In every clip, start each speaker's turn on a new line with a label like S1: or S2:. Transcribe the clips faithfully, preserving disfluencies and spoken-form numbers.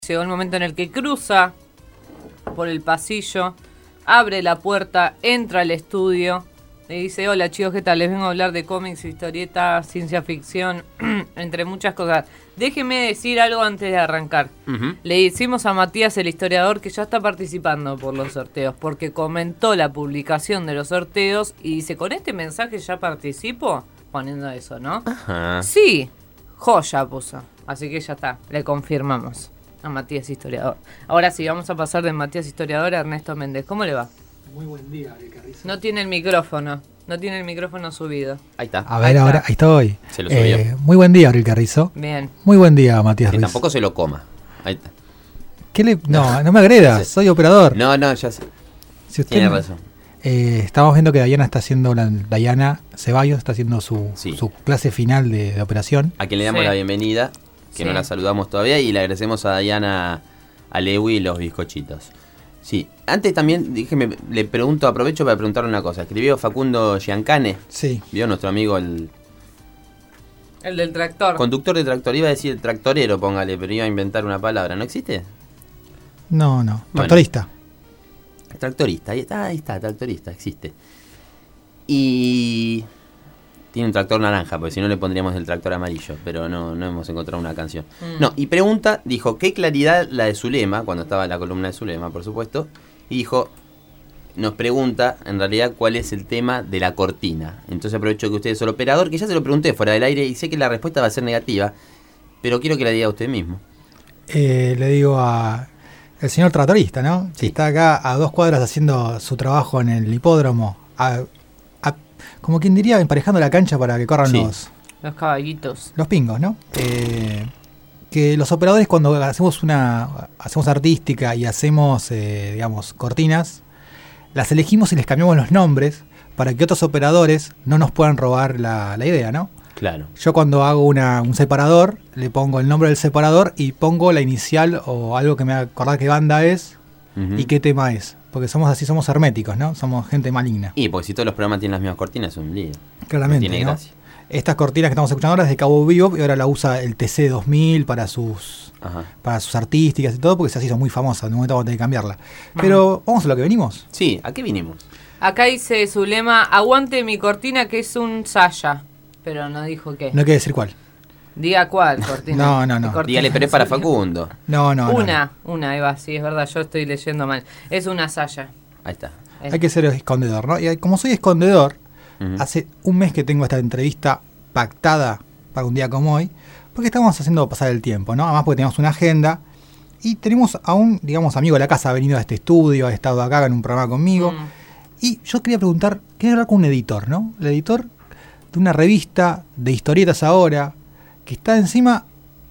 S1: Llegó el momento en el que cruza por el pasillo, abre la puerta, entra al estudio, le dice: hola chicos, ¿qué tal? Les vengo a hablar de cómics, historietas, ciencia ficción, entre muchas cosas. Déjenme decir algo antes de arrancar. Uh-huh. Le decimos a Matías, el historiador, que ya está participando por los sorteos, porque comentó la publicación de los sorteos y dice: ¿con este mensaje ya participo? Poniendo eso, ¿no?
S2: Ajá.
S1: Sí, joya puso. Así que ya está, le confirmamos a Matías Historiador. Ahora sí, vamos a pasar de Matías Historiador a Ernesto Méndez. ¿Cómo le va?
S3: Muy buen día, Carrizo.
S1: No tiene el micrófono, no tiene el micrófono subido.
S2: Ahí está.
S3: A ver, ahí ahora, está. Ahí estoy.
S2: Se lo subió.
S3: Eh, muy buen día, Abril Carrizo.
S1: Bien.
S3: Muy buen día, Matías
S2: Que
S3: Ruiz.
S2: tampoco se lo coma. Ahí está.
S3: ¿Qué le...? No, no me agredas, soy operador.
S2: No, no, ya sé.
S3: Si usted
S2: Tiene
S3: me...
S2: razón.
S3: Eh, estamos viendo que Diana está haciendo, la, Diana Ceballos está haciendo su,
S2: Sí.
S3: su clase final de, de operación.
S2: A quien le damos
S1: Sí.
S2: la bienvenida, que
S1: Sí.
S2: no la saludamos todavía, y le agradecemos a Diana, a Lewi y los bizcochitos. Sí, antes también dije, me, le pregunto, aprovecho para preguntarle una cosa. Escribió Facundo Giancane,
S3: Sí.
S2: vio nuestro amigo el
S1: El del tractor.
S2: conductor de tractor, iba a decir el tractorero, póngale, pero iba a inventar una palabra, ¿no existe?
S3: No, no.
S2: Bueno.
S3: Tractorista.
S2: Tractorista, ahí está, ahí está, tractorista, existe. Y tiene un tractor naranja, porque si no le pondríamos el tractor amarillo, pero no, no hemos encontrado una canción.
S1: Mm.
S2: No, y pregunta, dijo, qué claridad la de Zulema, cuando estaba en la columna de Zulema, por supuesto, y dijo, nos pregunta, en realidad, cuál es el tema de la cortina. Entonces aprovecho que usted es el operador, que ya se lo pregunté fuera del aire, y sé que la respuesta va a ser negativa, pero quiero que la diga usted mismo.
S3: Eh, le digo a el señor tractorista, ¿no?
S2: Sí.
S3: Que está acá a dos cuadras haciendo su trabajo en el hipódromo. A, a- como quien diría, emparejando la cancha para que corran
S2: Sí.
S3: los...
S1: Los caballitos.
S3: Los pingos, ¿no? Eh, que los operadores, cuando hacemos una hacemos artística y hacemos, eh, digamos, cortinas, las elegimos y les cambiamos los nombres para que otros operadores no nos puedan robar la, la idea, ¿no?
S2: Claro.
S3: Yo cuando hago una, un separador, le pongo el nombre del separador y pongo la inicial o algo que me haga acordar qué banda es
S2: Uh-huh.
S3: y qué tema es. Porque somos así, somos herméticos, ¿no? Somos gente maligna.
S2: Y porque si todos los programas tienen las mismas cortinas, es un lío.
S3: Claramente,
S2: No tiene
S3: ¿no?
S2: gracia.
S3: Estas cortinas que estamos escuchando ahora es de Cabo Vivo y ahora la usa el T C dos mil para sus
S2: Ajá.
S3: para sus artísticas y todo, porque se hizo muy famosa, en un momento vamos a tener que cambiarla. Pero vamos a lo que venimos.
S2: Sí, ¿a qué vinimos?
S1: Acá dice Zulema: aguante mi cortina, que es un saya. Pero no dijo qué.
S3: No hay que decir cuál.
S1: Diga cuál cortina.
S3: No, no, no.
S1: ¿Qué cortina?
S2: Dígale, pero es para Facundo.
S3: No, no, no,
S1: Una, una, Eva, sí, es verdad, yo estoy leyendo mal. Es una saya.
S2: Ahí está.
S3: no. Hay que ser escondedor, ¿no? Y como soy escondedor,
S2: Ujú.
S3: hace un mes que tengo esta entrevista pactada para un día como hoy, porque estamos haciendo pasar el tiempo, ¿no? Además porque tenemos una agenda y tenemos a un, digamos, amigo de la casa, ha venido a este estudio, ha estado acá en un programa conmigo.
S1: Mm.
S3: Y yo quería preguntar, quería hablar con un editor, ¿no? El editor de una revista de historietas ahora, que está encima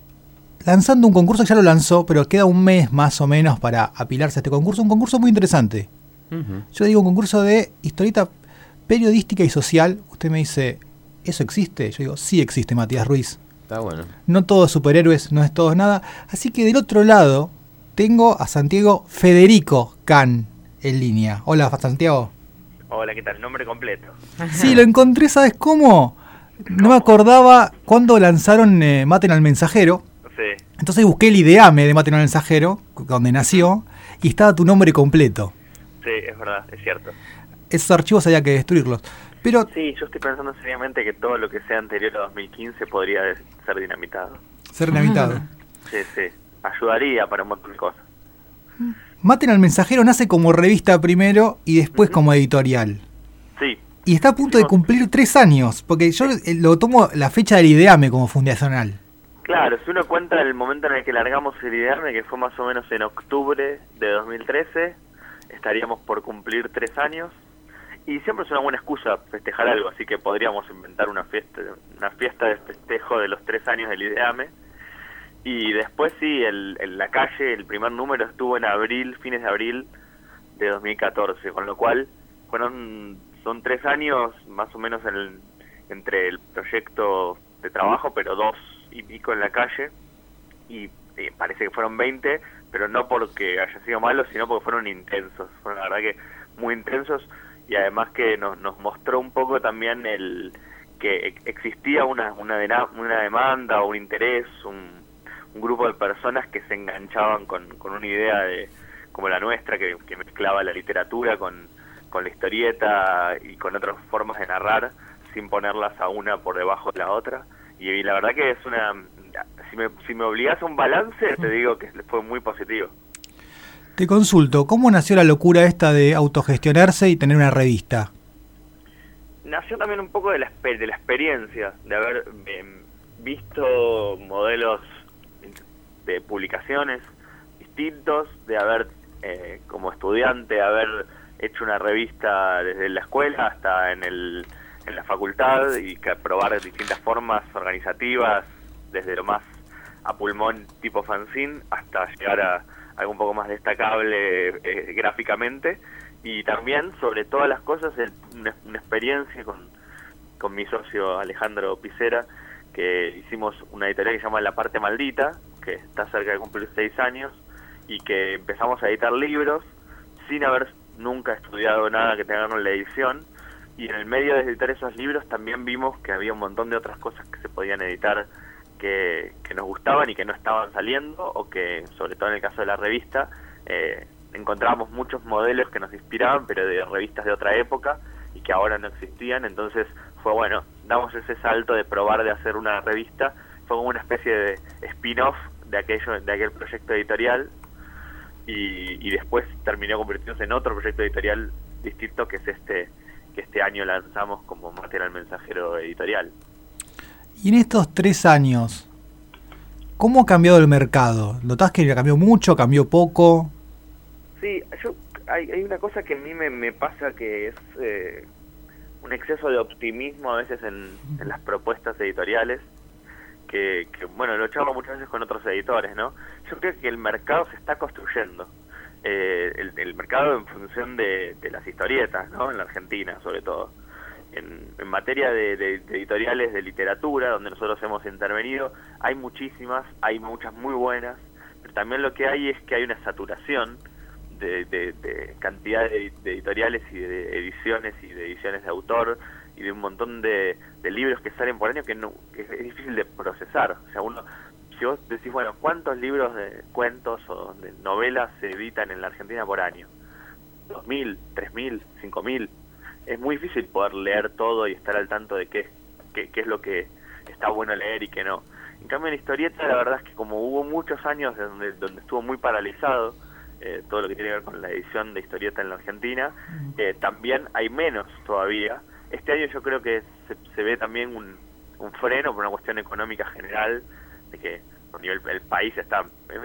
S3: lanzando un concurso que ya lo lanzó, pero queda un mes más o menos para apilarse a este concurso. Un concurso muy interesante.
S2: Ujú.
S3: Yo digo un concurso de historieta periodística y social. Usted me dice, ¿eso existe? Yo digo, sí existe, Matías Ruiz.
S2: Está bueno.
S3: No todos superhéroes, no es todo nada. Así que del otro lado tengo a Santiago Federico Can en línea. Hola, Santiago.
S4: Hola, ¿qué tal? Nombre completo.
S3: Sí, lo encontré, ¿sabes cómo? No me acordaba cuando lanzaron eh, Maten al Mensajero.
S4: Sí,
S3: Entonces busqué el ideame de Maten al Mensajero, donde nació, y estaba tu nombre completo.
S4: sí, es verdad, es cierto.
S3: Esos archivos había que destruirlos. Pero,
S4: Sí, yo estoy pensando seriamente que todo lo que sea anterior a dos mil quince podría ser dinamitado.
S3: ser dinamitado.
S4: Sí, sí, ayudaría para un montón de cosas.
S3: Maten al Mensajero nace como revista primero y después como editorial.
S4: Sí,
S3: Y está a punto de cumplir tres años, porque yo eh, lo tomo la fecha del ideame como fundacional.
S4: claro, si uno cuenta el momento en el que largamos el idearme, que fue más o menos en octubre de dos mil trece, estaríamos por cumplir tres años. Y siempre es una buena excusa festejar algo, así que podríamos inventar una fiesta una fiesta de festejo de los tres años del ideame. Y después sí, el, el La Calle, el primer número estuvo en abril, fines de abril de dos mil catorce, con lo cual fueron son tres años más o menos en el- entre el proyecto de trabajo, pero dos y pico en La Calle, y eh, parece que fueron veinte, pero no porque haya sido malo, sino porque fueron intensos, fueron la verdad que muy intensos, y además que nos, nos mostró un poco también el que existía una una, dena- una demanda, un interés, un un grupo de personas que se enganchaban con, con una idea de como la nuestra, que, que mezclaba la literatura con, con la historieta y con otras formas de narrar, sin ponerlas a una por debajo de la otra. Y, y la verdad que es una... Si me, si me obligas a un balance, te digo que fue muy positivo.
S3: Te consulto, ¿cómo nació la locura esta de autogestionarse y tener una revista?
S4: Nació también un poco de la, de la experiencia, de haber eh, visto modelos de publicaciones distintos, de haber, eh, como estudiante, haber hecho una revista desde la escuela hasta en, el, en la facultad y que probar distintas formas organizativas, desde lo más a pulmón tipo fanzine hasta llegar a algo un poco más destacable eh, gráficamente. Y también, sobre todas las cosas, el, una, una experiencia con, con mi socio Alejandro Picera, que hicimos una editorial que se llama La Parte Maldita, que está cerca de cumplir seis años, y que empezamos a editar libros sin haber nunca estudiado nada que tenga con la edición. Y en el medio de editar esos libros también vimos que había un montón de otras cosas que se podían editar que, que nos gustaban y que no estaban saliendo, o que, sobre todo en el caso de la revista, eh, encontrábamos muchos modelos que nos inspiraban, pero de revistas de otra época y que ahora no existían. Entonces fue bueno, damos ese salto de probar de hacer una revista. Fue como una especie de spin-off de aquello, de aquel proyecto editorial, y, y después terminó convirtiéndose en otro proyecto editorial distinto, que es este que este año lanzamos como Material Mensajero Editorial.
S3: Y en estos tres años, ¿cómo ha cambiado el mercado? ¿Notás que cambió mucho, cambió poco?
S4: Sí, yo hay, hay una cosa que a mí me, me pasa, que es eh, un exceso de optimismo a veces en, en las propuestas editoriales, que, que bueno, lo charlo muchas veces con otros editores, ¿no? Yo creo que el mercado se está construyendo, eh, el, el mercado en función de, de las historietas, ¿no? En la Argentina, sobre todo. En, en materia de, de, de editoriales de literatura, donde nosotros hemos intervenido, hay muchísimas, hay muchas muy buenas, pero también lo que hay es que hay una saturación De, de, de cantidad de, de editoriales y de ediciones y de ediciones de autor y de un montón de, de libros que salen por año que, no, que es difícil de procesar. O sea, uno, si vos decís, bueno, ¿cuántos libros de cuentos o de novelas se editan en la Argentina por año? ¿Dos mil, tres mil, cinco mil? Es muy difícil poder leer todo y estar al tanto de qué, qué, qué es lo que está bueno leer y qué no. En cambio, en historieta, la verdad es que como hubo muchos años donde, donde estuvo muy paralizado Eh, todo lo que tiene que ver con la edición de historieta en la Argentina, eh, también hay menos todavía. Este año yo creo que se, se ve también un, un freno por una cuestión económica general, de que a nivel, el país está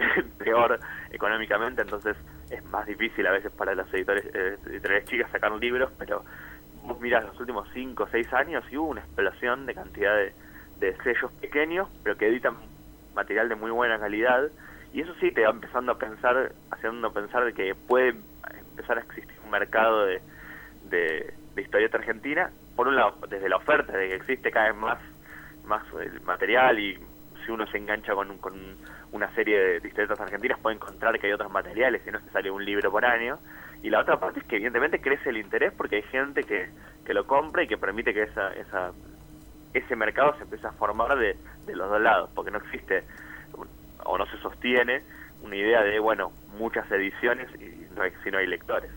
S4: peor económicamente, entonces es más difícil a veces para los editores, eh, editoriales chicas sacar libros, pero vos mirás los últimos cinco o seis años y hubo una explosión de cantidad de, de sellos pequeños, pero que editan material de muy buena calidad. Y eso sí te va empezando a pensar, haciendo pensar de que puede empezar a existir un mercado de, de, de historieta argentina, por un lado, desde la oferta, de que existe cada vez más, más el material, y si uno se engancha con, con una serie de historietas argentinas puede encontrar que hay otros materiales y no se sale un libro por año. Y la otra parte es que evidentemente crece el interés porque hay gente que, que lo compra y que permite que esa, esa ese mercado se empiece a formar de, de los dos lados, porque no existe o no se sostiene una idea de, bueno, muchas ediciones y no hay, si no hay lectores.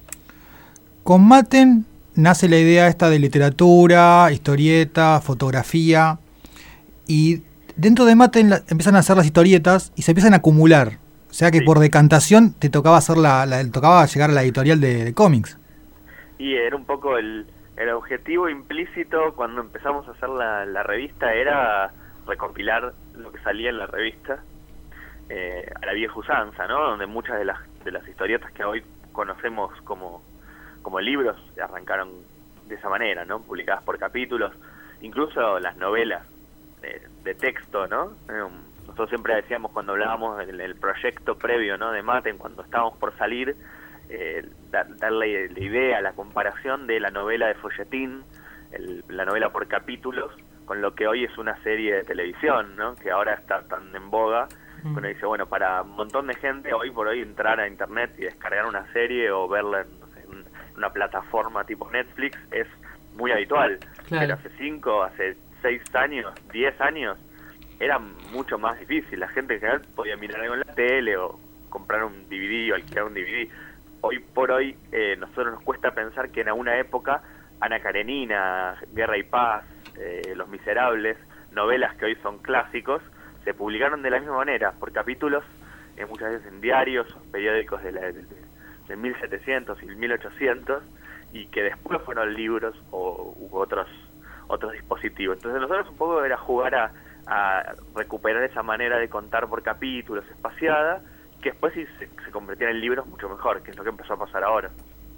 S3: Con Maten nace la idea esta de literatura, historieta, fotografía, y dentro de Maten la, empiezan a hacer las historietas y se empiezan a acumular. O sea que sí, por decantación te tocaba hacer la, la tocaba llegar a la editorial de, de cómics.
S4: Y era un poco el, el objetivo implícito cuando empezamos a hacer la, la revista, era recopilar lo que salía en la revista. Eh, a la vieja usanza, ¿no? Donde muchas de las de las historietas que hoy conocemos como, como libros arrancaron de esa manera, ¿no? Publicadas por capítulos, incluso las novelas de, de texto, ¿no? Eh, nosotros siempre decíamos cuando hablábamos del el proyecto previo, ¿no? De Maten, cuando estábamos por salir, eh, dar, darle la idea, la comparación de la novela de folletín, el, la novela por capítulos, con lo que hoy es una serie de televisión, ¿no? Que ahora está tan en boga. Uno dice, bueno, para un montón de gente hoy por hoy entrar a internet y descargar una serie o verla en, no sé, en una plataforma tipo Netflix es muy habitual. Claro. Pero hace cinco, hace seis años, diez años, era mucho más difícil. La gente en general podía mirar algo en la tele o comprar un D V D o alquilar un D V D. Hoy por hoy, eh, nosotros nos cuesta pensar que en alguna época Ana Karenina, Guerra y Paz, eh, Los Miserables, novelas que hoy son clásicos, se publicaron de la misma manera, por capítulos, eh, muchas veces en diarios, periódicos de, la, de, de mil setecientos y mil ochocientos, y que después fueron libros o u otros otros dispositivos. Entonces nosotros un poco era jugar a, a recuperar esa manera de contar por capítulos, espaciada, que después sí se, se convirtiera en libros mucho mejor, que es lo que empezó a pasar ahora.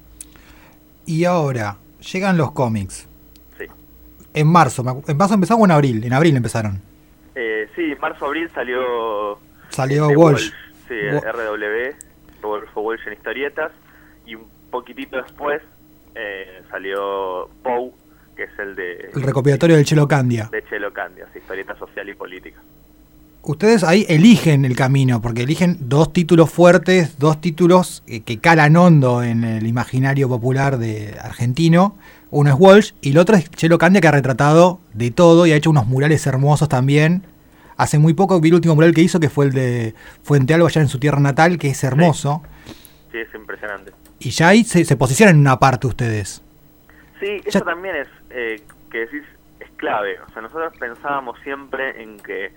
S3: Y ahora, llegan los cómics.
S4: Sí.
S3: En marzo, ¿en marzo empezaron o en abril? En abril empezaron.
S4: Eh, sí, marzo-abril salió...
S3: Salió
S4: este,
S3: Walsh.
S4: Walsh. Sí,
S3: Wa-
S4: R W, Rodolfo Walsh en historietas, y un poquitito después eh, salió Poe, que es el de...
S3: El recopilatorio del Chelo Candia.
S4: De Chelo Candia, sí, historieta social y política.
S3: Ustedes ahí eligen el camino, porque eligen dos títulos fuertes, dos títulos eh, que calan hondo en el imaginario popular de argentino. Uno es Walsh y el otro es Chelo Candia, que ha retratado de todo y ha hecho unos murales hermosos también. Hace muy poco vi el último mural que hizo, que fue el de Fuente Alba, allá en su tierra natal, que es hermoso.
S4: Sí, es impresionante.
S3: Y ya ahí se, se posicionan en una parte ustedes.
S4: Sí,
S3: Ya-
S4: eso también es, eh, que decís, es clave. O sea, nosotros pensábamos siempre en que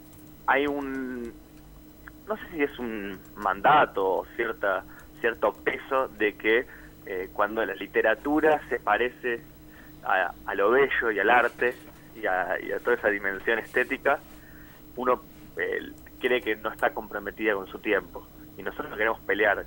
S4: hay un, no sé si es un mandato o cierta cierto peso de que eh, cuando la literatura se parece a, a lo bello y al arte y a, y a toda esa dimensión estética, uno eh, cree que no está comprometida con su tiempo. Y nosotros no queremos pelear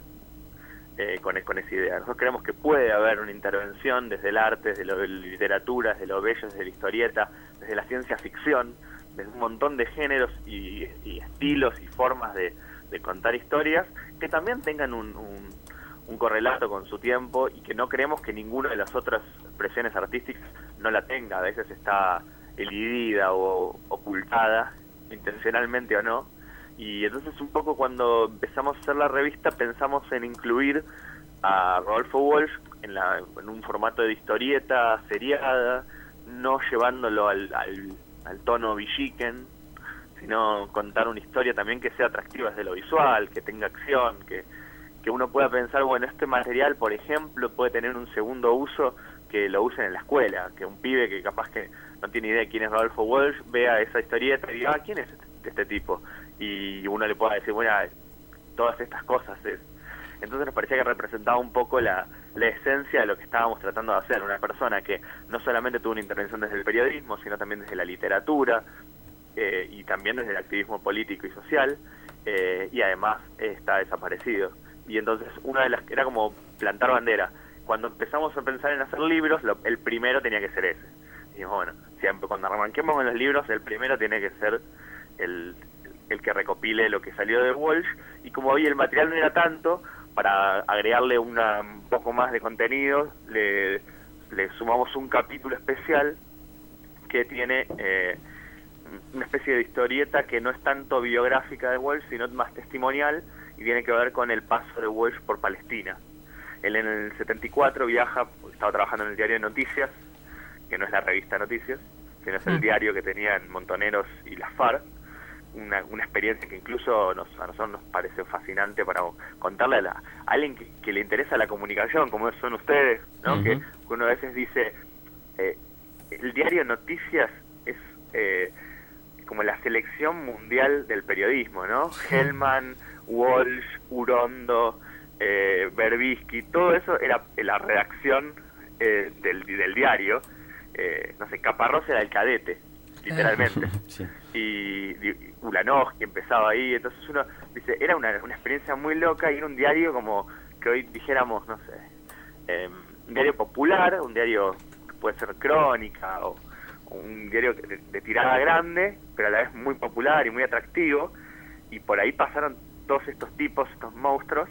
S4: eh, con, con esa idea. Nosotros creemos que puede haber una intervención desde el arte, desde la literatura, desde lo bello, desde la historieta, desde la ciencia ficción, desde un montón de géneros y, y estilos y formas de, de contar historias que también tengan un, un, un correlato con su tiempo, y que no creemos que ninguna de las otras expresiones artísticas no la tenga. A veces está elidida o ocultada, intencionalmente o no. Y entonces un poco cuando empezamos a hacer la revista pensamos en incluir a Rodolfo Walsh en, la, en un formato de historieta seriada, no llevándolo al, al, al tono villiquen, sino contar una historia también que sea atractiva desde lo visual, que tenga acción, que, que uno pueda pensar, bueno, este material, por ejemplo, puede tener un segundo uso, que lo usen en la escuela, que un pibe que capaz que no tiene idea de quién es Rodolfo Walsh vea esa historieta y diga, ah, ¿quién es este, este tipo? Y uno le pueda decir, bueno, todas estas cosas es. Entonces nos parecía que representaba un poco la, la esencia de lo que estábamos tratando de hacer, una persona que no solamente tuvo una intervención desde el periodismo, sino también desde la literatura, eh, y también desde el activismo político y social, eh, y además eh, está desaparecido. Y entonces una de las era como plantar bandera. Cuando empezamos a pensar en hacer libros, lo, el primero tenía que ser ese. Dijimos, bueno, siempre cuando arranquemos con los libros, el primero tiene que ser el, el que recopile lo que salió de Walsh, y como hoy el material no era tanto, para agregarle una, un poco más de contenido, le, le sumamos un capítulo especial que tiene eh, una especie de historieta que no es tanto biográfica de Walsh, sino más testimonial, y tiene que ver con el paso de Walsh por Palestina. Él en el setenta y cuatro viaja, estaba trabajando en el diario de Noticias, que no es la revista Noticias, sino es el diario que tenían Montoneros y las FARC, una, una experiencia que incluso nos, a nosotros nos parece fascinante para contarle a, la, a alguien que, que le interesa la comunicación, como son ustedes, ¿no? Uh-huh. que, que uno a veces dice, eh, el diario Noticias es eh, como la selección mundial del periodismo, ¿no? Hellman, Walsh, Urondo, eh, Berbisky, todo eso era la redacción eh, del, del diario. Eh, no sé, Caparrós era el cadete, literalmente. Sí. Y, y Ulanowski empezaba ahí, entonces uno dice, era una, una experiencia muy loca, y era un diario como que hoy dijéramos, no sé, eh, un diario popular, un diario que puede ser crónica, o, o un diario de, de tirada grande, pero a la vez muy popular y muy atractivo, y por ahí pasaron todos estos tipos, estos monstruos,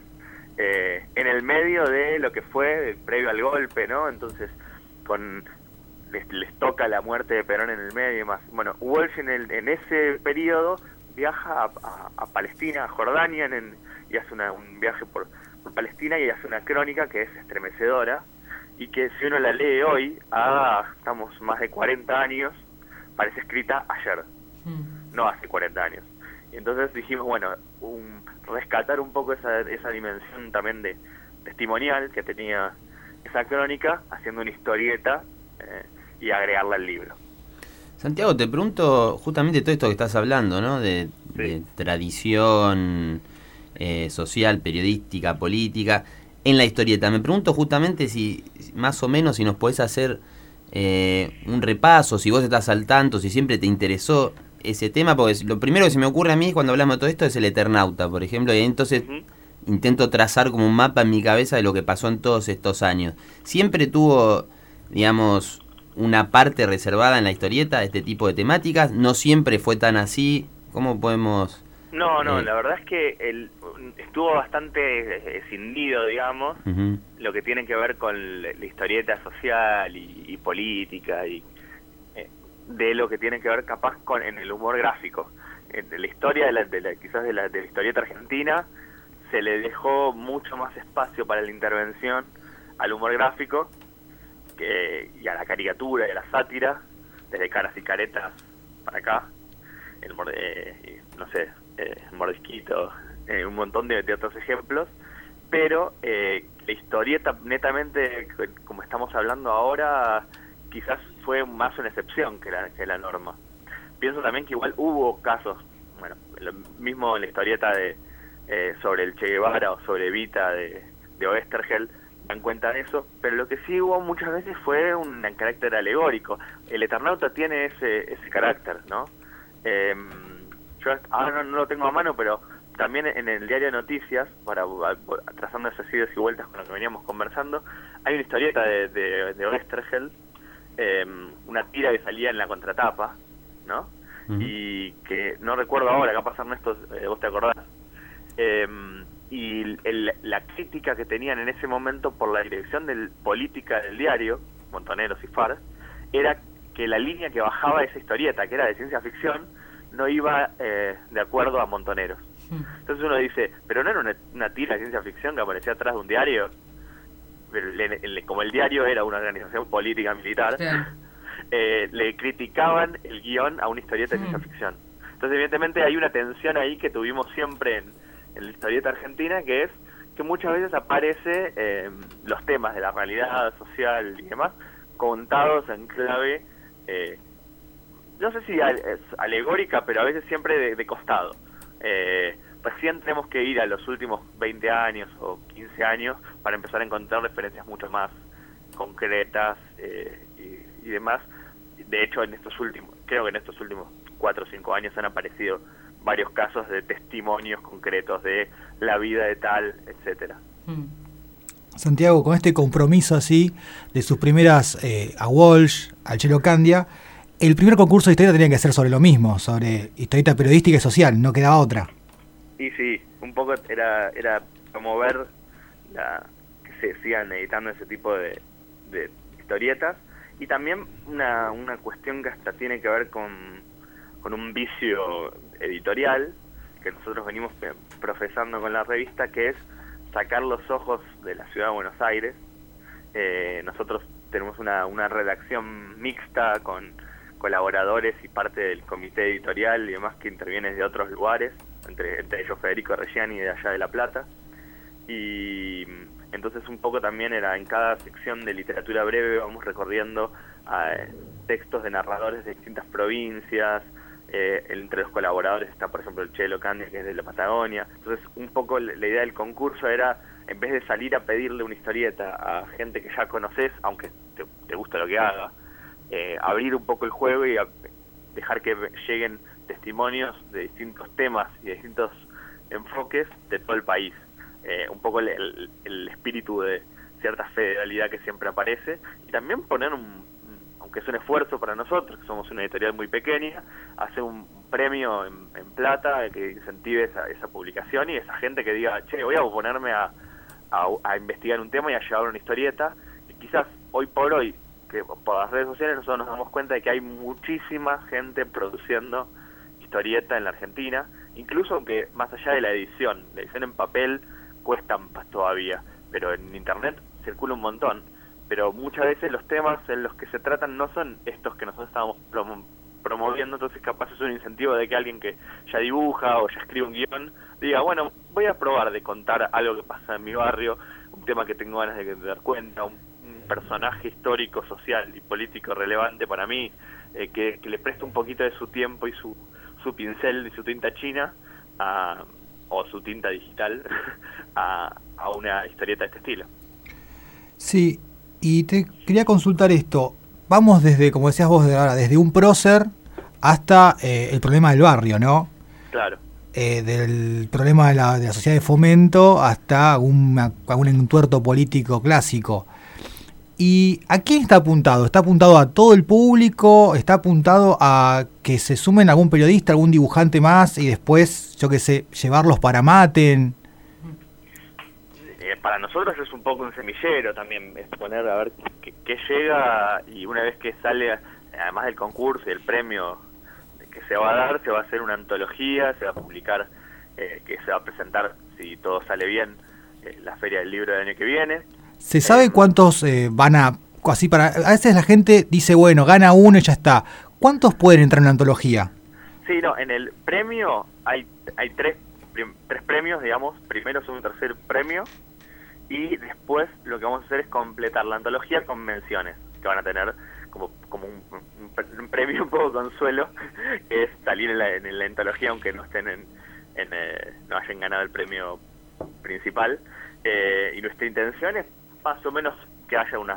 S4: eh, en el medio de lo que fue previo al golpe, ¿no? Entonces, con les, les toca la muerte de Perón en el medio y más. Bueno, Walsh en, el, en ese periodo viaja a, a, a Palestina, a Jordania, en, y hace una, un viaje por, por Palestina, y hace una crónica que es estremecedora, y que si uno la lee hoy, ah, estamos más de cuarenta años, parece escrita ayer. Mm. no hace cuarenta años. Y entonces dijimos, bueno, un, rescatar un poco esa, esa dimensión también de testimonial que tenía esa crónica, haciendo una historieta eh, y agregarla al libro.
S2: Santiago, te pregunto justamente todo esto que estás hablando, ¿no? De,
S4: Sí.
S2: de tradición eh, social, periodística, política, en la historieta. Me pregunto justamente si, más o menos, si nos podés hacer eh, un repaso, si vos estás al tanto, si siempre te interesó ese tema, porque lo primero que se me ocurre a mí cuando hablamos de todo esto es el Eternauta, por ejemplo, y entonces
S4: Uh-huh.
S2: intento trazar como un mapa en mi cabeza de lo que pasó en todos estos años. ¿Siempre tuvo, digamos, una parte reservada en la historieta de este tipo de temáticas? ¿No siempre fue tan así? ¿Cómo podemos...?
S4: No, no,
S2: eh,
S4: la verdad es que el, estuvo bastante escindido, digamos,
S2: uh-huh.
S4: lo que tiene que ver con la historieta social y, y política y eh, de lo que tiene que ver capaz con en el humor gráfico. En la historia de la, de la, quizás de la, de la historieta argentina se le dejó mucho más espacio para la intervención al humor gráfico que, y a la caricatura y a la sátira, desde Caras y Caretas para acá, el eh, no sé, eh, Mordisquito, eh, un montón de, de otros ejemplos, pero eh, la historieta netamente, como estamos hablando ahora, quizás fue más una excepción que la, que la norma. Pienso también que igual hubo casos, bueno, lo mismo en la historieta de eh, sobre el Che Guevara o sobre Evita de, de Oesterheld, dan cuenta de eso, pero lo que sí hubo muchas veces fue un carácter alegórico. El Eternauta tiene ese, ese carácter, ¿no? Eh, yo ahora no, no lo tengo a mano, pero también en el diario de noticias, para trazando esas idas y vueltas con lo que veníamos conversando, hay una historieta de, de, de Oesterheld, eh, una tira que salía en la contratapa, ¿no? Uh-huh. Y que no recuerdo ahora, capaz Ernesto, eh, vos te acordás. Eh, y el, la crítica que tenían en ese momento por la dirección del, política del diario, Montoneros y Far, era que la línea que bajaba esa historieta, que era de ciencia ficción, no iba eh, de acuerdo a Montoneros. Entonces uno dice, pero no era una, una tira de ciencia ficción que aparecía atrás de un diario, pero le, le, como el diario era una organización política militar, sí. eh, le criticaban el guión a una historieta de ciencia ficción. Entonces evidentemente hay una tensión ahí que tuvimos siempre en, en la historieta argentina, que es que muchas veces aparece eh, los temas de la realidad social y demás contados en clave, eh, no sé si al, es alegórica, pero a veces siempre de, de costado. Eh, recién tenemos que ir a los últimos veinte años o quince años para empezar a encontrar referencias mucho más concretas eh, y, y demás. De hecho, en estos últimos, creo que en estos últimos cuatro o cinco años han aparecido varios casos de testimonios concretos de la vida de tal, etcétera.
S3: Santiago, con este compromiso así de sus primeras eh, a Walsh, al Chelo Candia, el primer concurso de historieta tenía que ser sobre lo mismo, sobre historieta periodística y social, no quedaba otra.
S4: Y sí, un poco era era promover la, que se sigan editando ese tipo de, de historietas, y también una, una cuestión que hasta tiene que ver con, con un vicio editorial que nosotros venimos profesando con la revista, que es sacar los ojos de la ciudad de Buenos Aires. Eh, nosotros tenemos una, una redacción mixta con colaboradores y parte del comité editorial y demás que interviene de otros lugares, entre, entre ellos Federico Reggiani de allá de La Plata, y entonces un poco también era en cada sección de literatura breve vamos recorriendo eh, textos de narradores de distintas provincias. Eh, entre los colaboradores está por ejemplo el Chelo Candia, que es de la Patagonia. Entonces un poco la idea del concurso era, en vez de salir a pedirle una historieta a gente que ya conoces, aunque te, te gusta lo que haga, Eh, abrir un poco el juego y a, dejar que lleguen testimonios de distintos temas y de distintos enfoques de todo el país. Eh, un poco el, el, el espíritu de cierta federalidad que siempre aparece, y también poner un, aunque es un esfuerzo para nosotros, que somos una editorial muy pequeña, hacer un premio en, en plata que incentive esa, esa publicación y esa gente que diga, che, voy a ponerme a, a, a investigar un tema y a llevar una historieta. Y quizás hoy por hoy, que por las redes sociales nosotros nos damos cuenta de que hay muchísima gente produciendo historieta en la Argentina, incluso aunque más allá de la edición, la edición en papel cuesta más todavía, pero en internet circula un montón, pero muchas veces los temas en los que se tratan no son estos que nosotros estábamos prom- promoviendo, entonces capaz es un incentivo de que alguien que ya dibuja o ya escribe un guión diga, bueno, voy a probar de contar algo que pasa en mi barrio, un tema que tengo ganas de, de dar cuenta, un, un personaje histórico, social y político relevante para mí, eh, que, que le preste un poquito de su tiempo y su, su pincel y su tinta china a, o su tinta digital a, a una historieta de este estilo.
S3: Sí, y te quería consultar esto. Vamos desde, como decías vos, de ahora, desde un prócer hasta eh, el problema del barrio, ¿no?
S4: Claro.
S3: Eh, del problema de la, de la sociedad de fomento hasta un, un entuerto político clásico. ¿Y a quién está apuntado? ¿Está apuntado a todo el público? ¿Está apuntado a que se sumen algún periodista, algún dibujante más y después, yo qué sé, llevarlos para Maten?
S4: Eh, para nosotros es un poco un semillero también, es poner a ver qué, qué llega, y una vez que sale, además del concurso y el premio que se va a dar, se va a hacer una antología, se va a publicar, eh, que se va a presentar, si todo sale bien, eh, la Feria del Libro del año que viene.
S3: ¿Se sabe cuántos eh, van a...? Así para, a veces la gente dice, bueno, gana uno y ya está. ¿Cuántos pueden entrar en la antología?
S4: Sí, no, en el premio hay hay tres, prim, tres premios, digamos, primero, segundo, tercer premio, y después lo que vamos a hacer es completar la antología con menciones, que van a tener como como un, un, un premio un poco consuelo, que es salir en la, en la antología aunque no estén en, en eh, no hayan ganado el premio principal, eh, y nuestra intención es más o menos que haya unas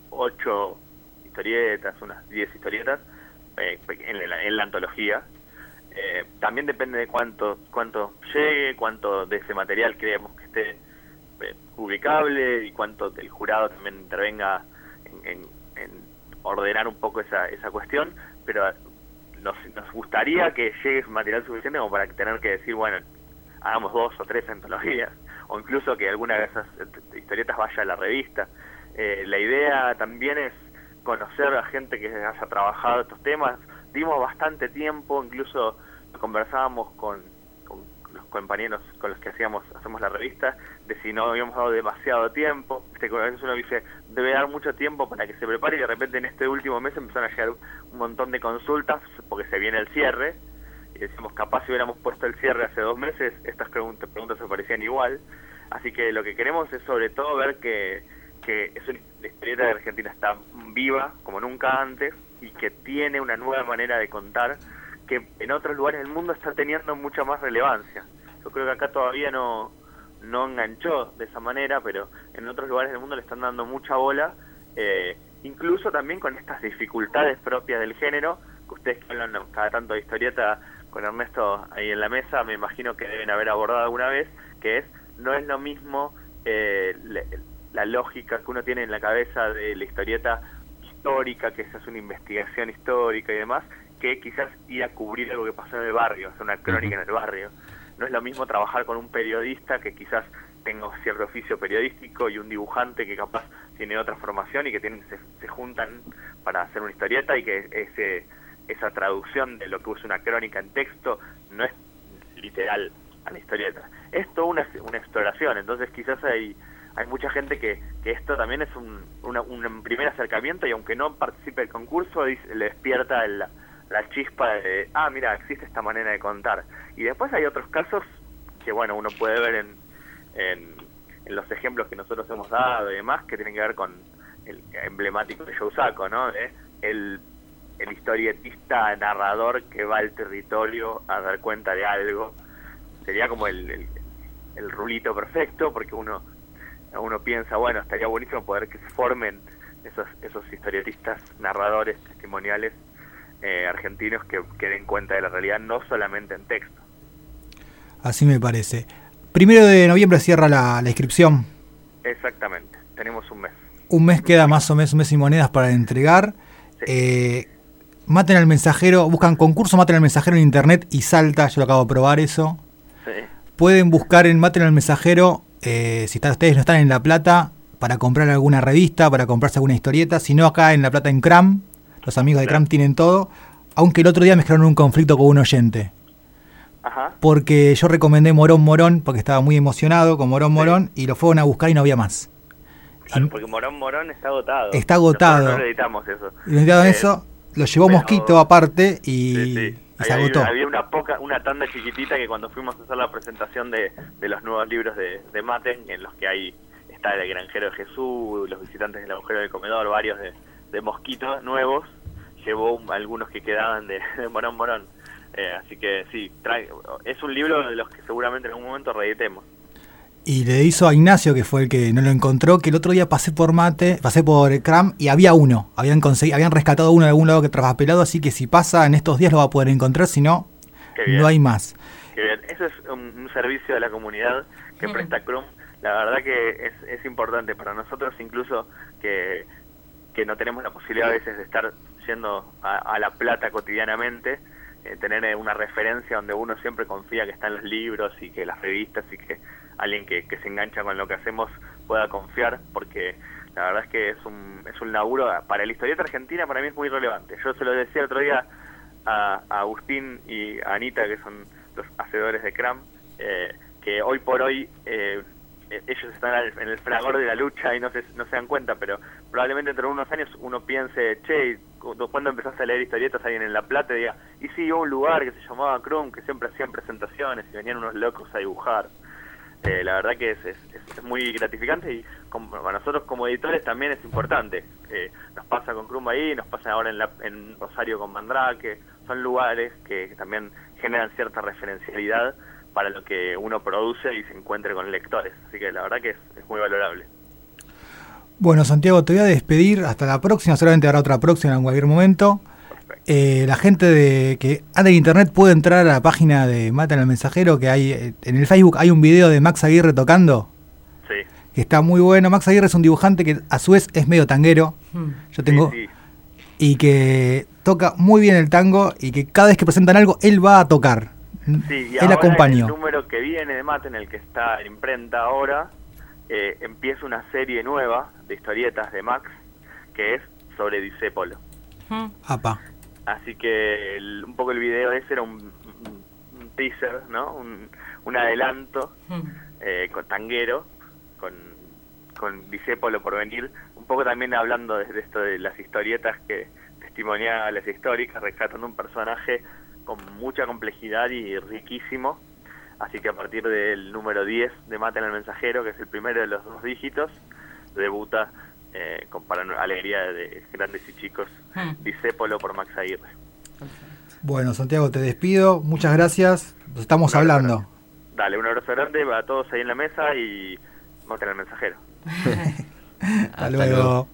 S4: ocho historietas, unas diez historietas eh, en, la, en la antología. Eh, también depende de cuánto cuánto llegue, cuánto de ese material creemos que esté eh, publicable y cuánto el jurado también intervenga en, en, en ordenar un poco esa esa cuestión, pero nos, nos gustaría que llegue material suficiente como para tener que decir, bueno, hagamos dos o tres antologías, o incluso que alguna de esas historietas vaya a la revista. Eh, la idea también es conocer a gente que haya trabajado estos temas. Dimos bastante tiempo, incluso conversábamos con, con los compañeros con los que hacíamos hacemos la revista, de si no habíamos dado demasiado tiempo. Este, a veces uno dice, debe dar mucho tiempo para que se prepare, y de repente en este último mes empezaron a llegar un montón de consultas, porque se viene el cierre, y decimos, capaz si hubiéramos puesto el cierre hace dos meses, estas preguntas, preguntas se parecían igual. Así que lo que queremos es sobre todo ver que, que es una, la historieta de Argentina está viva como nunca antes, y que tiene una nueva manera de contar que en otros lugares del mundo está teniendo mucha más relevancia. Yo creo que acá todavía no, no enganchó de esa manera, pero en otros lugares del mundo le están dando mucha bola, eh, incluso también con estas dificultades propias del género, que ustedes que hablan cada tanto de historieta con Ernesto ahí en la mesa, me imagino que deben haber abordado alguna vez, que es, no es lo mismo eh, la, la lógica que uno tiene en la cabeza de la historieta histórica, que se hace una investigación histórica y demás, que quizás ir a cubrir algo que pasó en el barrio, hacer una crónica en el barrio. No es lo mismo trabajar con un periodista que quizás tenga cierto oficio periodístico y un dibujante que capaz tiene otra formación y que tienen, se, se juntan para hacer una historieta, y que ese esa traducción de lo que es una crónica en texto no es literal a la historieta. Es toda una, una exploración, entonces quizás hay hay mucha gente que, que esto también es un, una, un primer acercamiento, y aunque no participe del concurso, dice, le despierta el, la chispa de, ah, mira, existe esta manera de contar. Y después hay otros casos que, bueno, uno puede ver en, en, en los ejemplos que nosotros hemos dado y demás, que tienen que ver con el emblemático de Joe Sacco, ¿no? De el, el historietista narrador que va al territorio a dar cuenta de algo. Sería como el, el, el rulito perfecto, porque uno uno piensa, bueno, estaría buenísimo poder que se formen esos esos historietistas narradores testimoniales eh, argentinos que, que den cuenta de la realidad, no solamente en texto.
S3: Así me parece. Primero de noviembre cierra la, la inscripción.
S4: Exactamente, tenemos un mes.
S3: Un mes queda más o menos, un mes y monedas para entregar. Sí. Eh, Maten al Mensajero, buscan concurso Maten al Mensajero en internet y salta, yo lo acabo de probar eso.
S4: Sí.
S3: Pueden buscar en Maten al Mensajero, eh, si está, ustedes no están en La Plata, para comprar alguna revista, para comprarse alguna historieta, si no acá en La Plata en Cram, los amigos de sí. Cram tienen todo, aunque el otro día me generaron un conflicto con un oyente.
S4: Ajá.
S3: Porque yo recomendé Morón Morón, porque estaba muy emocionado con Morón Morón, sí. y lo fueron a buscar y no había más.
S4: Claro, porque Morón Morón está agotado.
S3: Está agotado.
S4: Nosotros no editamos eso.
S3: Y editamos
S4: eh,
S3: eso, lo llevó
S4: Pero-
S3: Mosquito aparte y,
S4: Sí, sí.
S3: y se
S4: Había,
S3: agotó.
S4: había una poca, una tanda chiquitita que cuando fuimos a hacer la presentación de, de los nuevos libros de, de Maten, en los que hay está el Granjero de Jesús, los visitantes del agujero del comedor, varios de, de Mosquito nuevos, llevó algunos que quedaban de, de Morón Morón. Eh, así que sí, trae, es un libro de los que seguramente en algún momento reeditemos.
S3: Y le hizo a Ignacio, que fue el que no lo encontró, que el otro día pasé por Mate, pasé por Cram y había uno. Habían conseguido, habían rescatado uno de algún lado que traspapelado, así que si pasa en estos días lo va a poder encontrar, si no,
S4: Qué bien.
S3: no hay más.
S4: Qué bien. Eso es un, un servicio de la comunidad que
S1: Mm.
S4: presta Crum. La verdad que es, es importante para nosotros, incluso que, que no tenemos la posibilidad a veces de estar yendo a, a La Plata cotidianamente, eh, tener eh, una referencia donde uno siempre confía que están los libros y que las revistas y que alguien que, que se engancha con lo que hacemos pueda confiar, porque la verdad es que es un, es un laburo para la historieta argentina, para mí es muy relevante. Yo se lo decía el otro día a, a Agustín y a Anita, que son los hacedores de Cram, eh, que hoy por hoy eh, ellos están al- en el fragor de la lucha y no se, no se dan cuenta, pero probablemente dentro de unos años uno piense, che, cu- cuando empezaste a leer historietas alguien en La Plata y diga, y sí, hubo un lugar que se llamaba Crum, que siempre hacían presentaciones y venían unos locos a dibujar. Eh, la verdad que es, es, es muy gratificante y como, para nosotros como editores también es importante. Eh, nos pasa con Crum ahí, nos pasa ahora en, la, en Rosario con Mandrake, son lugares que, que también generan cierta referencialidad para lo que uno produce y se encuentre con lectores. Así que la verdad que es, es muy valorable.
S3: Bueno, Santiago, te voy a despedir. Hasta la próxima. Seguramente habrá otra próxima en cualquier momento.
S4: Perfecto.
S3: Eh, la gente de que anda en internet puede entrar a la página de Maten al Mensajero, que hay eh, en el Facebook hay un video de Max Aguirre tocando,
S4: Sí.
S3: que está muy bueno. Max Aguirre es un dibujante que a su vez es medio tanguero.
S1: Mm.
S3: Yo tengo...
S4: Sí, sí.
S3: Y que toca muy bien el tango y que cada vez que presentan algo, él va a tocar.
S4: Sí, y
S3: él
S4: ahora
S3: acompañó.
S4: el número que viene de Maten, el que está en imprenta ahora, eh, empieza una serie nueva de historietas de Max, que es sobre Disépolo.
S1: Mm.
S3: Apa.
S4: Así que el- un poco el video ese era un, un- un teaser, ¿no? Un, un adelanto
S1: Mm.
S4: eh, con tanguero, con, con Disépolo por venir, un poco también hablando de, de esto de las historietas que testimoniales históricas, rescatando un personaje con mucha complejidad y riquísimo. Así que a partir del número diez de Maten al Mensajero, que es el primero de los dos dígitos, debuta eh, con para alegría de grandes y chicos,
S1: Mm.
S4: Disépolo por Max Aguirre.
S3: Bueno, Santiago, te despido. Muchas gracias. Nos estamos
S4: Un abrazo
S3: hablando.
S4: grande. Dale, un abrazo grande a todos ahí en la mesa y Maten al Mensajero.
S3: Hasta,
S2: Hasta
S3: luego.
S2: luego.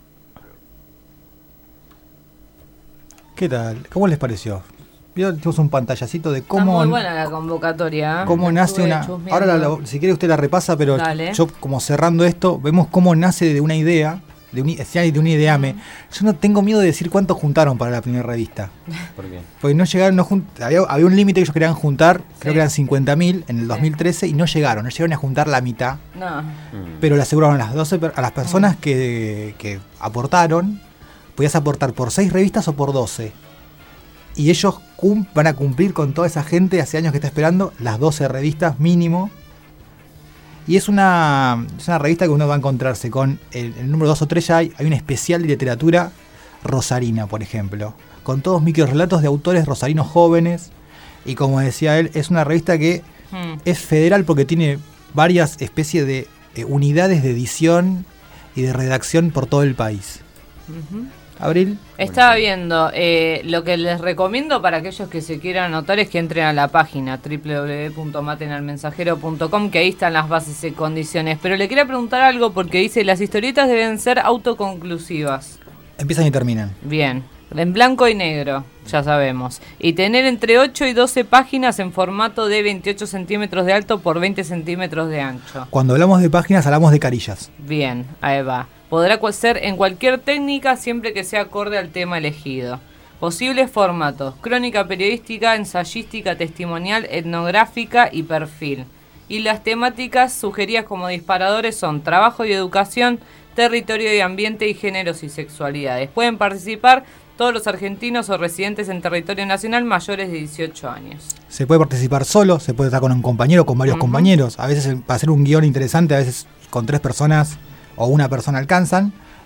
S3: ¿Qué tal? ¿Cómo les pareció? Vio, tenemos un pantallacito de cómo,
S1: Está muy buena la convocatoria. ¿eh?
S3: cómo
S1: La
S3: nace
S1: estuve
S3: una...
S1: chusmeando.
S3: Ahora, la- la- si quiere usted la repasa, pero
S1: Dale.
S3: yo como cerrando esto, vemos cómo nace de una idea, de un, i- de un ideame. Yo no tengo miedo de decir cuántos juntaron para la primera revista.
S2: ¿Por qué?
S3: Porque no llegaron, no jun- había, había un límite que ellos querían juntar, creo
S1: Sí.
S3: que eran cincuenta mil en el
S1: Sí.
S3: dos mil trece, y no llegaron, no llegaron a juntar la mitad.
S1: No.
S2: Mm.
S3: Pero le aseguraron a las doce per- a las personas que, que aportaron, podías aportar por seis revistas o por doce. Y ellos cum- van a cumplir con toda esa gente, hace años que está esperando, las doce revistas mínimo. Y es una, es una revista que uno va a encontrarse con el, el número dos o tres, ya hay, hay un especial de literatura rosarina, por ejemplo, con todos microrelatos de autores rosarinos jóvenes. Y como decía él, es una revista que
S1: Mm.
S3: es federal porque tiene varias especies de eh, unidades de edición y de redacción por todo el país.
S1: Ujú.
S3: Abril.
S1: Estaba viendo, eh, lo que les recomiendo para aquellos que se quieran anotar es que entren a la página doble u doble u doble u punto maten al mensajero punto com, que ahí están las bases y condiciones. Pero le quería preguntar algo porque dice, las historietas deben ser autoconclusivas.
S3: Empiezan y terminan.
S1: Bien, en blanco y negro, ya sabemos. Y tener entre ocho y doce páginas en formato de veintiocho centímetros de alto por veinte centímetros de ancho.
S3: Cuando hablamos de páginas, hablamos de carillas.
S1: Bien, ahí va. Podrá cu- ser en cualquier técnica siempre que sea acorde al tema elegido. Posibles formatos: crónica periodística, ensayística, testimonial, etnográfica y perfil. Y las temáticas sugeridas como disparadores son trabajo y educación, territorio y ambiente y géneros y sexualidades. Pueden participar todos los argentinos o residentes en territorio nacional mayores de dieciocho años.
S3: Se puede participar solo, se puede estar con un compañero, con varios
S1: Ujú.
S3: compañeros. A veces, para hacer un guión interesante, a veces con tres personas o una persona alcanzan.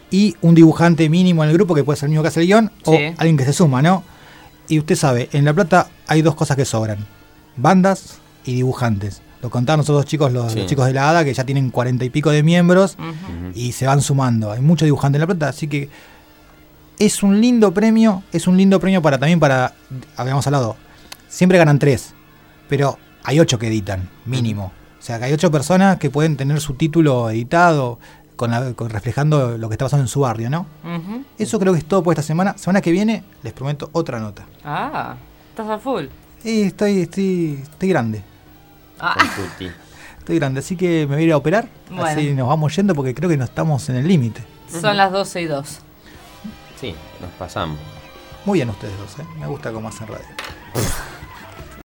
S3: y un dibujante mínimo en el grupo que puede ser el mismo que hace el guión o
S1: Sí.
S3: alguien que se suma, ¿no? Y usted sabe, en La Plata hay dos cosas que sobran, bandas y dibujantes. Lo contaban nosotros chicos, los,
S2: Sí.
S3: los chicos de la Hada, que ya tienen cuarenta y pico de miembros
S1: Ujú.
S2: Ujú.
S3: y se van sumando. Hay muchos dibujantes en La Plata, así que es un lindo premio, es un lindo premio para también para, habíamos hablado, siempre ganan tres, pero hay ocho que editan, mínimo. O sea, que hay ocho personas que pueden tener su título editado, con la- con- reflejando lo que está pasando en su barrio, ¿no?
S1: Ujú.
S3: Eso creo que es todo por esta semana. Semana que viene les prometo otra nota.
S1: Ah, estás a full.
S3: Y estoy, estoy, estoy grande,
S1: Ah,
S2: Con tutti.
S3: estoy grande, así que me voy a ir a operar,
S1: Bueno.
S3: así nos vamos yendo porque creo que no estamos en el límite.
S1: son las doce y dos.
S2: Sí, nos pasamos.
S3: Muy bien ustedes dos, ¿eh? Me gusta cómo hacen radio.